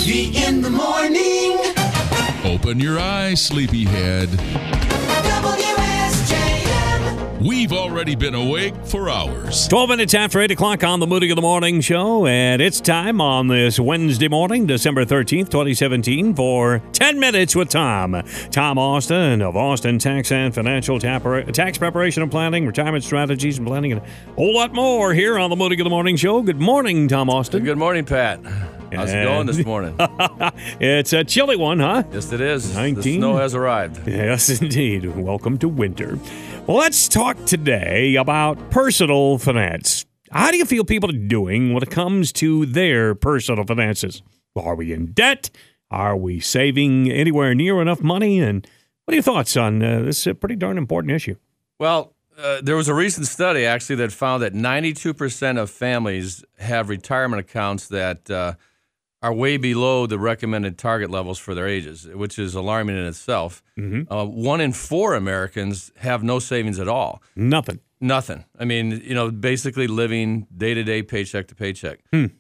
Rossi in the morning. Open your eyes, sleepyhead. WSJM. We've already been awake for hours. 12 minutes after 8 o'clock on the Moody of the Morning Show, and it's time on this Wednesday morning, December 13th, 2017, for 10 Minutes with Tom. Tom Austin of Austin Tax and Financial Tax Preparation and Planning, Retirement Strategies and Planning, and a whole lot more here on the Moody of the Morning Show. Good morning, Tom Austin. Good morning, Pat. How's it going this morning? It's a chilly one, huh? Yes, it is. 19. The snow has arrived. Yes, indeed. Welcome to winter. Well, let's talk today about personal finance. How do you feel people are doing when it comes to their personal finances? Are we in debt? Are we saving anywhere near enough money? And what are your thoughts on this pretty darn important issue? Well, there was a recent study, actually, that found that 92% of families have retirement accounts that are way below the recommended target levels for their ages, which is alarming in itself. Mm-hmm. 1 in 4 Americans have no savings at all. Nothing. I mean, basically living day-to-day, paycheck to paycheck. We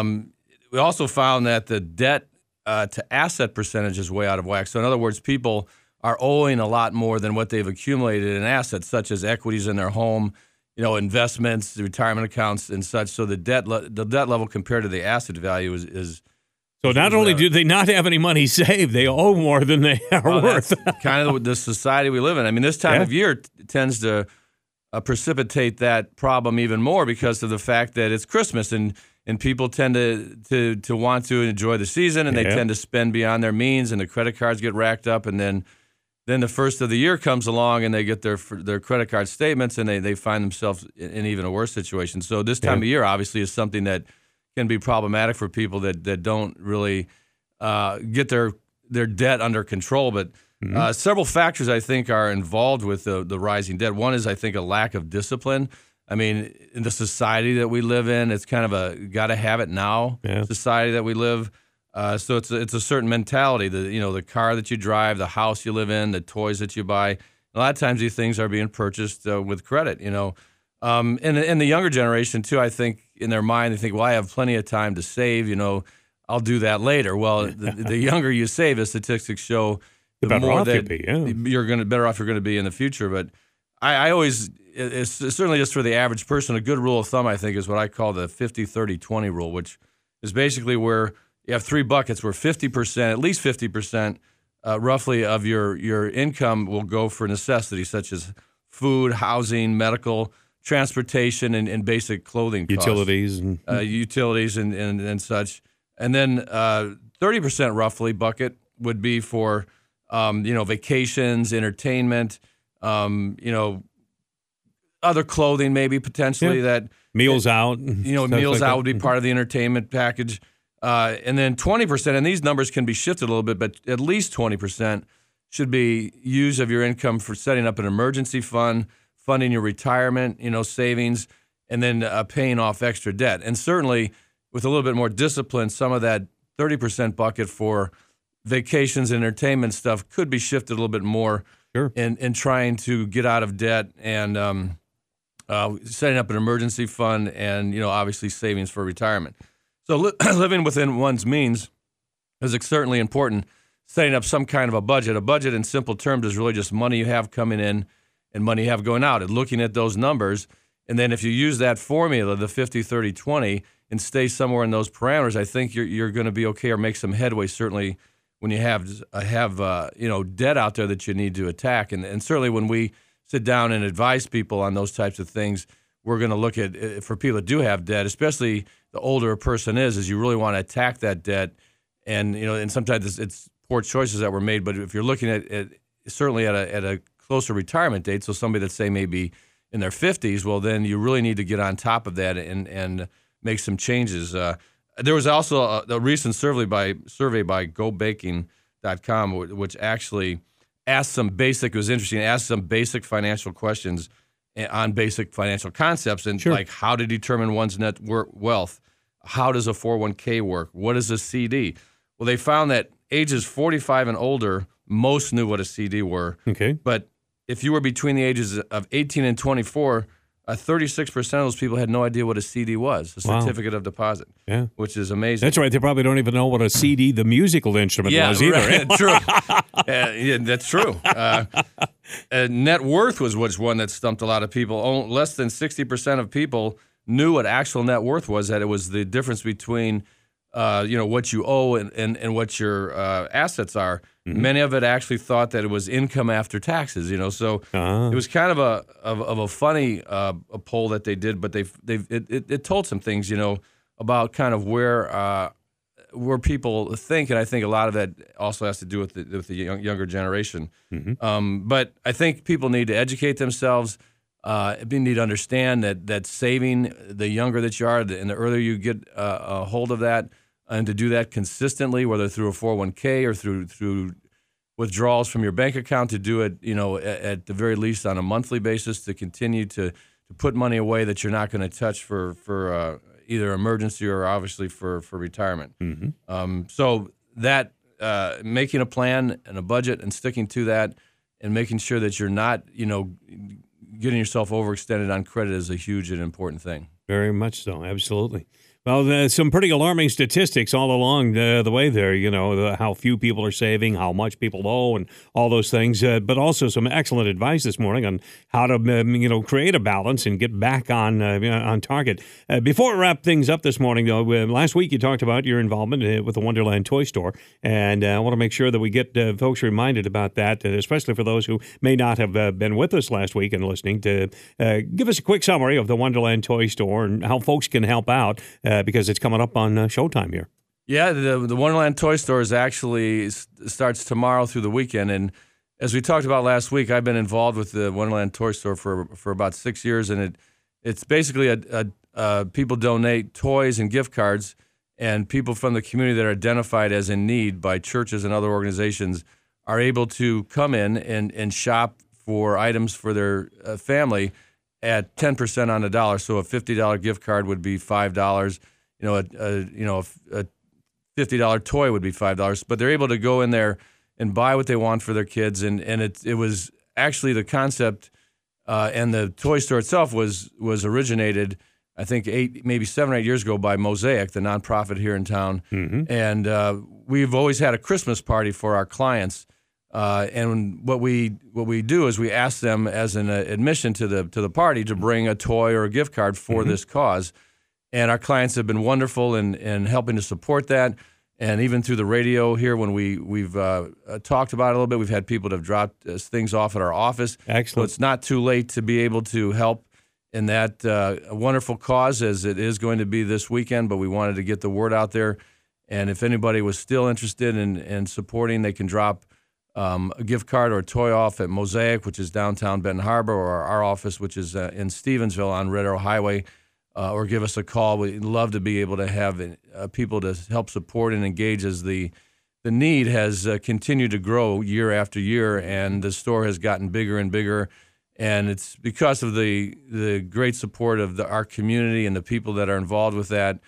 also found that the debt to asset percentage is way out of whack. So in other words, people are owing a lot more than what they've accumulated in assets, such as equities in their home, investments, retirement accounts, and such. So the debt level compared to the asset value is So not only do they not have any money saved, they owe more than they are worth. That's kind of the society we live in. I mean, this time of year tends to precipitate that problem even more because of the fact that it's Christmas and people tend to want to enjoy the season, and they tend to spend beyond their means, and the credit cards get racked up, and then the first of the year comes along, and they get their credit card statements, and they find themselves in even a worse situation. So this time of year obviously is something that can be problematic for people that don't really get their debt under control. But several factors, I think, are involved with the rising debt. One is, I think, a lack of discipline. I mean, in the society that we live in, it's kind of a got-to-have-it-now society that we live. So it's a certain mentality. The car that you drive, the house you live in, the toys that you buy. A lot of times these things are being purchased with credit, And in the younger generation, too, I think in their mind, they think, well, I have plenty of time to save, I'll do that later. Well, the younger you save, as statistics show, the more that better off you're going to be in the future. But I always, it's certainly just for the average person, a good rule of thumb, I think, is what I call the 50-30-20 rule, which is basically where you have 3 buckets where 50%, at least 50%, roughly of your income will go for necessities such as food, housing, medical, transportation, and basic clothing costs. Utilities and such. And then 30% roughly bucket would be for vacations, entertainment, other clothing maybe potentially that meals out. Meals out would be part of the entertainment package. And then 20%, and these numbers can be shifted a little bit, but at least 20% should be used of your income for setting up an emergency fund, funding your retirement, savings, and then paying off extra debt. And certainly, with a little bit more discipline, some of that 30% bucket for vacations and entertainment stuff could be shifted a little bit more in trying to get out of debt and setting up an emergency fund and, obviously savings for retirement. So living within one's means is certainly important. Setting up some kind of a budget. A budget, in simple terms, is really just money you have coming in and money you have going out, and looking at those numbers. And then if you use that formula, the 50-30-20, and stay somewhere in those parameters, I think you're going to be okay or make some headway, certainly when you have debt out there that you need to attack. And certainly when we sit down and advise people on those types of things, we're going to look at, for people that do have debt, especially the older a person is you really want to attack that debt. And, and sometimes it's poor choices that were made. But if you're looking at certainly at a closer retirement date, so somebody that say maybe in their 50s, well, then you really need to get on top of that and make some changes. There was also a recent survey by GoBaking.com, which actually asked some basic financial questions on basic financial concepts and like how to determine one's net wealth. How does a 401k work? What is a CD? Well, they found that ages 45 and older, most knew what a CD were. Okay. But if you were between the ages of 18 and 24, 36% of those people had no idea what a CD was, a Wow. certificate of deposit, which is amazing. That's right. They probably don't even know what a CD, the musical instrument, was either. Right. True. Yeah, that's true. Net worth was one that stumped a lot of people. Less than 60% of people knew what actual net worth was, that it was the difference between what you owe and what your assets are. Mm-hmm. Many of it actually thought that it was income after taxes. So it was kind of a funny a poll that they did, but it told some things about kind of where people think, and I think a lot of that also has to do with the younger generation. Mm-hmm. But I think people need to educate themselves. You need to understand that saving, the younger that you are, and the earlier you get a hold of that, and to do that consistently, whether through a 401k or through withdrawals from your bank account, to do it, at the very least on a monthly basis, to continue to put money away that you're not going to touch for either emergency or obviously for retirement. Mm-hmm. So that making a plan and a budget and sticking to that, and making sure that you're not, getting yourself overextended on credit is a huge and important thing. Very much so, absolutely. Well, some pretty alarming statistics all along the way there, how few people are saving, how much people owe, and all those things, but also some excellent advice this morning on how to, create a balance and get back on target. Before we wrap things up this morning, though, last week you talked about your involvement with the Wonderland Toy Store, and I want to make sure that we get folks reminded about that, especially for those who may not have been with us last week and listening, to give us a quick summary of the Wonderland Toy Store and how folks can help out, because it's coming up on Showtime here. Yeah, the Wonderland Toy Store starts tomorrow through the weekend. And as we talked about last week, I've been involved with the Wonderland Toy Store for about 6 years. And it's basically people donate toys and gift cards, and people from the community that are identified as in need by churches and other organizations are able to come in and shop for items for their family at 10% on the dollar. So a $50 gift card would be $5. A $50 toy would be $5. But they're able to go in there and buy what they want for their kids. And it was actually the concept, and the toy store itself was originated, I think, 7 or 8 years ago by Mosaic, the nonprofit here in town. Mm-hmm. And we've always had a Christmas party for our clients. And what we do is we ask them as an admission to the party to bring a toy or a gift card for mm-hmm. this cause. And our clients have been wonderful in helping to support that. And even through the radio here, when we've talked about it a little bit, we've had people that have dropped things off at our office. Excellent. So it's not too late to be able to help in that wonderful cause, as it is going to be this weekend. But we wanted to get the word out there. And if anybody was still interested in supporting, they can drop a gift card or a toy off at Mosaic, which is downtown Benton Harbor, or our office, which is in Stevensville on Red Arrow Highway, or give us a call. We'd love to be able to have people to help support and engage, as the need has continued to grow year after year, and the store has gotten bigger and bigger. And it's because of the great support of our community and the people that are involved with that.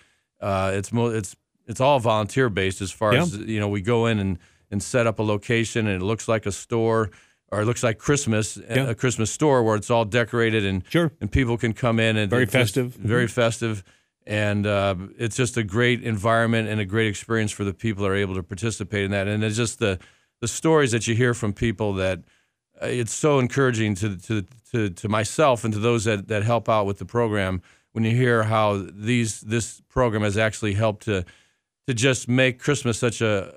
It's all volunteer based, as far as we go in and set up a location, and it looks like a store, or it looks like Christmas, a Christmas store where it's all decorated, and sure. and people can come in, and very festive, very festive, and it's just a great environment and a great experience for the people that are able to participate in that. And it's just the stories that you hear from people that it's so encouraging to myself and to those that help out with the program, when you hear how this program has actually helped to just make Christmas such a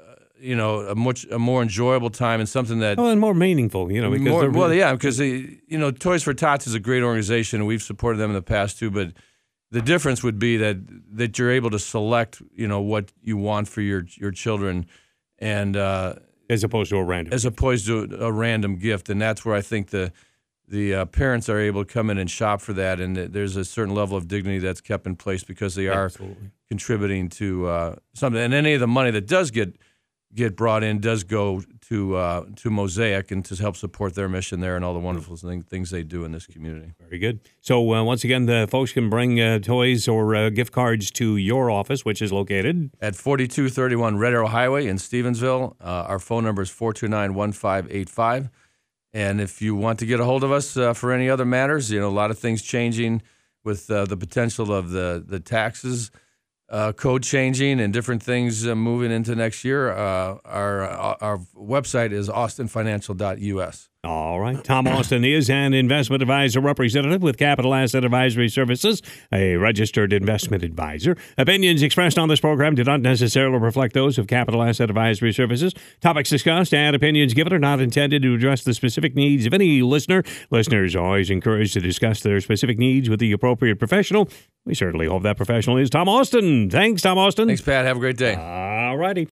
more enjoyable time, and something that and more meaningful, because Toys for Tots is a great organization, and we've supported them in the past too. But the difference would be that you're able to select, what you want for your children, and as opposed to a random gift, and that's where I think the parents are able to come in and shop for that, and there's a certain level of dignity that's kept in place because they are contributing to something, and any of the money that does get brought in does go to Mosaic, and to help support their mission there and all the wonderful things they do in this community. Very good. So once again, the folks can bring toys or gift cards to your office, which is located at 4231 Red Arrow Highway in Stevensville. Our phone number is 429-1585. And if you want to get a hold of us for any other matters, a lot of things changing with the potential of the taxes code changing and different things moving into next year. Our website is austinfinancial.us. All right. Tom Austin is an investment advisor representative with Capital Asset Advisory Services, a registered investment advisor. Opinions expressed on this program do not necessarily reflect those of Capital Asset Advisory Services. Topics discussed and opinions given are not intended to address the specific needs of any listener. Listeners are always encouraged to discuss their specific needs with the appropriate professional. We certainly hope that professional is Tom Austin. Thanks, Tom Austin. Thanks, Pat. Have a great day. All righty.